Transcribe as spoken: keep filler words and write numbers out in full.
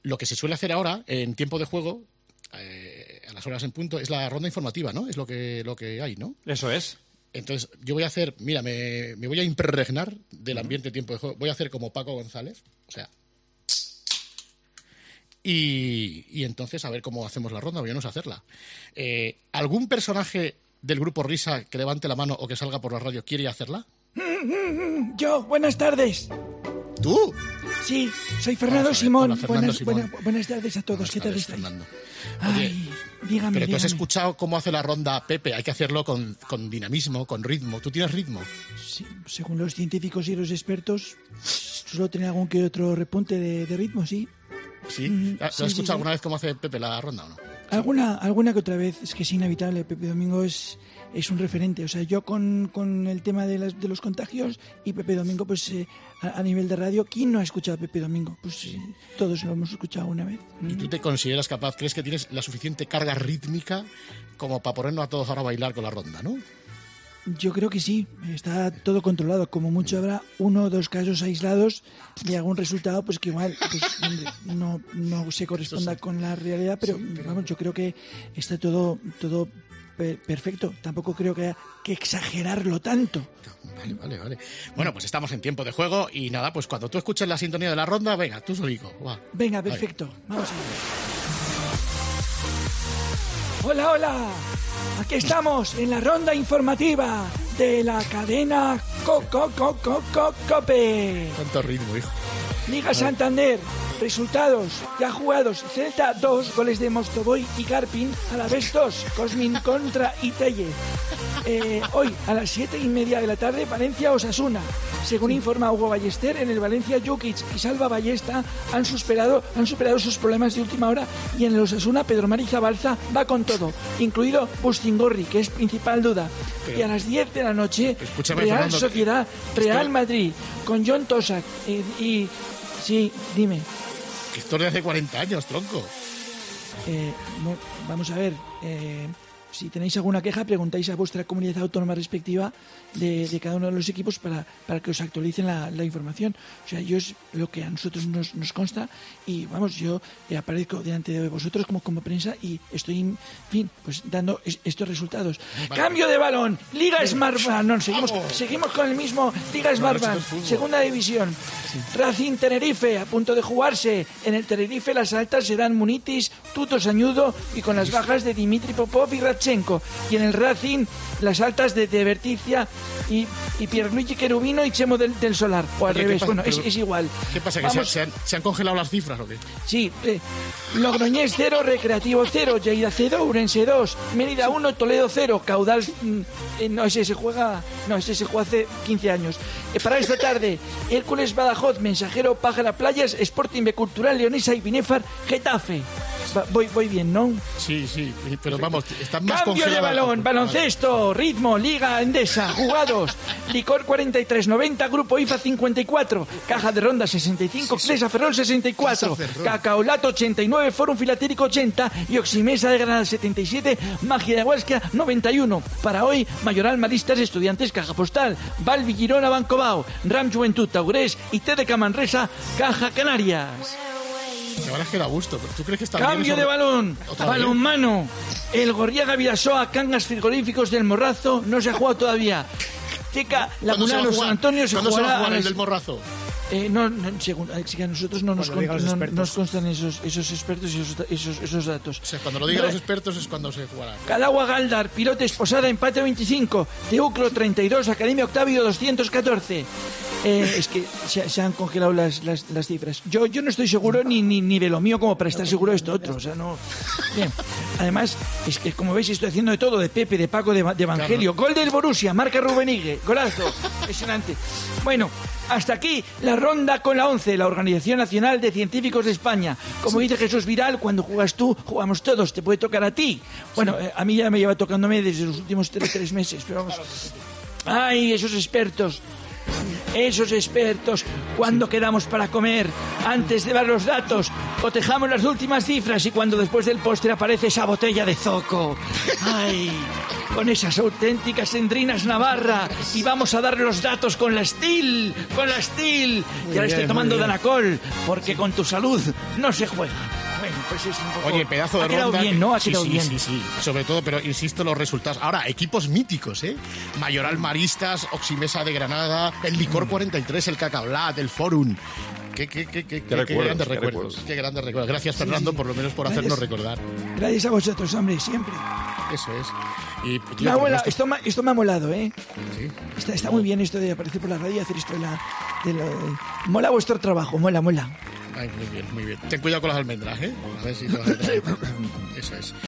lo que se suele hacer ahora, en tiempo de juego, eh, a las horas en punto, es la ronda informativa, ¿no? Es lo que, lo que hay, ¿no? Eso es. Entonces, yo voy a hacer, mira, me, me voy a impregnar del ambiente de tiempo de juego. Voy a hacer como Paco González, o sea... Y, y entonces a ver cómo hacemos la ronda, voy a no sé hacerla. Eh, ¿Algún personaje del grupo Risa que levante la mano o que salga por la radio quiere hacerla? Yo, buenas tardes. ¿Tú? Sí, soy Fernando Vamos a ver, Simón. hola, Fernando buenas, Simón. Buena, buenas tardes a todos. Buenas ¿Qué tal tardes, estáis? Fernando. Ay, Oye, dígame, pero tú has dígame. escuchado cómo hace la ronda Pepe. Hay que hacerlo con, con dinamismo, con ritmo. ¿Tú tienes ritmo? Sí, según los científicos y los expertos, solo tiene algún que otro repunte de, de ritmo, sí. ¿Sí? Mm, ¿Has sí, escuchado sí, sí. alguna vez cómo hace Pepe la ronda o no? Alguna, alguna que otra vez, es que es inevitable. Pepe Domingo es, es un referente. O sea, yo con, con el tema de, las, de los contagios y Pepe Domingo, pues eh, a, a nivel de radio, ¿quién no ha escuchado a Pepe Domingo? Pues eh, todos lo hemos escuchado una vez. ¿Y tú te consideras capaz, crees que tienes la suficiente carga rítmica como para ponernos a todos ahora a bailar con la ronda, ¿no? Yo creo que sí, está todo controlado. Como mucho habrá uno o dos casos aislados de algún resultado, pues que igual pues, hombre, no, no se corresponda con la realidad, pero vamos, yo creo que está todo, todo per- perfecto. Tampoco creo que haya que exagerarlo tanto. Vale, vale, vale. Bueno, pues estamos en tiempo de juego y nada, pues cuando tú escuches la sintonía de la ronda, venga, tú solico. Va. Venga, perfecto. Vamos a ver. Hola, hola. Aquí estamos en la ronda informativa de la cadena Coco Coco Coco Cope. Tanto ritmo, hijo. Liga Santander, resultados ya jugados: Celta dos, goles de Mostovoy y Garpin, Alavés dos, Cosmin contra Itelle. Eh, hoy a las siete y media de la tarde, Valencia Osasuna. Según informa Hugo Ballester, en el Valencia Jukic y Salva Ballesta han superado, han superado sus problemas de última hora, y en el Osasuna Pedro Mari Zabalza va con todo, incluido Bustingorri, que es principal duda. Pero, y a las diez de la noche, escúchame, Real Fernando, Sociedad, que- Real esto- Madrid, con John Tosak y, y... Sí, dime. Que esto es de hace cuarenta años, tronco. Eh, no, vamos a ver, eh, si tenéis alguna queja, preguntáis a vuestra comunidad autónoma respectiva de, de cada uno de los equipos para, para que os actualicen la, la información. O sea, yo es lo que a nosotros nos, nos consta, y vamos, yo eh, aparezco delante de vosotros como, como prensa y estoy, en fin, pues dando es- estos resultados. Vale. Cambio de balón, Liga Smartbank, no, seguimos, seguimos con el mismo Liga Smartbank, esto es fútbol. segunda división. Racing Tenerife, a punto de jugarse. En el Tenerife las altas serán Munitis, Tuto Sañudo y con las bajas de Dimitri Popov y Radchenko. Y en el Racing las altas de, de Berticia y, y Pierluigi Cherubino y Chemo del, del Solar. O al Oye, ¿qué revés, pasa? bueno, es, Pero- es igual. ¿Qué pasa? ¿Que se, Vamos, se han, se han congelado las cifras o qué? sí, eh, Logroñés cero, Recreativo cero, Lleida cero, Urense dos, Mérida uno, Toledo cero, Caudal... mm, eh, no, ese se juega... No, ese se juega hace quince años. Eh, para esta tarde, Hércules Badajoz, Mensajero, Pájara Playas, Sporting B Cultural, Leonesa y Binefar, Getafe. Va- voy, voy bien, ¿no? Sí, sí, pero vamos, están más Cambio de congeladas. balón, baloncesto, ritmo, Liga Endesa, jugados, Licor cuarenta y tres noventa, Grupo I F A cincuenta y cuatro, Caja de Ronda sesenta y cinco, Clesa Ferrol sesenta y cuatro, Clesa Ferrol. Cacaolato ochenta y nueve, Fórum Filatérico ochenta y Oximesa de Granada setenta y siete, Magia de Huesca noventa y uno. Para hoy, Mayoral Maristas, Estudiantes, Caja Postal, Balbi Girona, Bancobao, Ram Juventud, Taurés y T D K Manresa, Caja Canarias. La verdad es que da gusto, pero ¿tú crees que está bien Cambio eso? de balón, ¿Otra vez? balonmano. El Gorriaga Vidasoa, Cangas Frigoríficos del Morrazo, no se ha jugado todavía. Teca ¿Cuándo se va a Lagunano, jugar? San Antonio se ¿Cuándo se va a jugará jugar a el las- del morrazo? Eh, no, no, según, eh, sí que a nosotros no nos, Cuando digan con- los no- expertos. nos constan esos, esos expertos y esos, esos, esos datos. O sea, cuando lo digan Re- los expertos es cuando se jugará. Cadagua Galdar, Pilote Esposada, empate veinticinco, Teucro treinta y dos, Academia Octavio doscientos catorce. Eh, es que se, se han congelado las, las, las cifras. Yo, yo no estoy seguro ni, ni, ni de lo mío como para estar seguro de esto otro. O sea, no. Bien. Además, es que como veis estoy haciendo de todo, de Pepe, de Paco, de, de Evangelio. Gol del Borussia, marca Rubenigue, golazo. Impresionante. Bueno, hasta aquí la ronda con la ONCE, la Organización Nacional de Científicos de España. Como dice Jesús Viral, cuando juegas tú, jugamos todos, te puede tocar a ti. Bueno, eh, a mí ya me lleva tocándome desde los últimos tres, tres meses, pero vamos. Ay, esos expertos. esos expertos, cuando quedamos para comer, antes de dar los datos, cotejamos las últimas cifras y cuando después del postre aparece esa botella de zoco. ¡Ay! Con esas auténticas endrinas Navarra y vamos a dar los datos con la Steel, con la Steel. Y ahora estoy tomando Danacol, porque con tu salud no se juega. Bueno, pues es un poco... Oye, pedazo de ha quedado ronda. bien, ¿no? Ha sí, quedado sí, bien. sí, sí. Sobre todo, pero insisto, los resultados. Ahora, equipos míticos, ¿eh? Mayoral Maristas, Oximesa de Granada, el Licor cuarenta y tres, el Cacablat, el Forum. Qué, qué, qué, qué, qué, qué grandes qué recuerdos. recuerdos. Qué grandes recuerdos. Gracias, Sí, Fernando, sí. por lo menos por Gracias. hacernos recordar. Gracias a vosotros, hombre, siempre. Eso es. Y, tío, Me ha por mola- nuestro- esto, me- esto me ha molado, ¿eh? Sí. Está, está muy bien esto de aparecer por la radio y hacer esto de la... De lo- de- Mola vuestro trabajo, mola, mola. Ay, muy bien, muy bien. Ten cuidado con las almendras, ¿eh? A ver si te vas a traer. Eso es.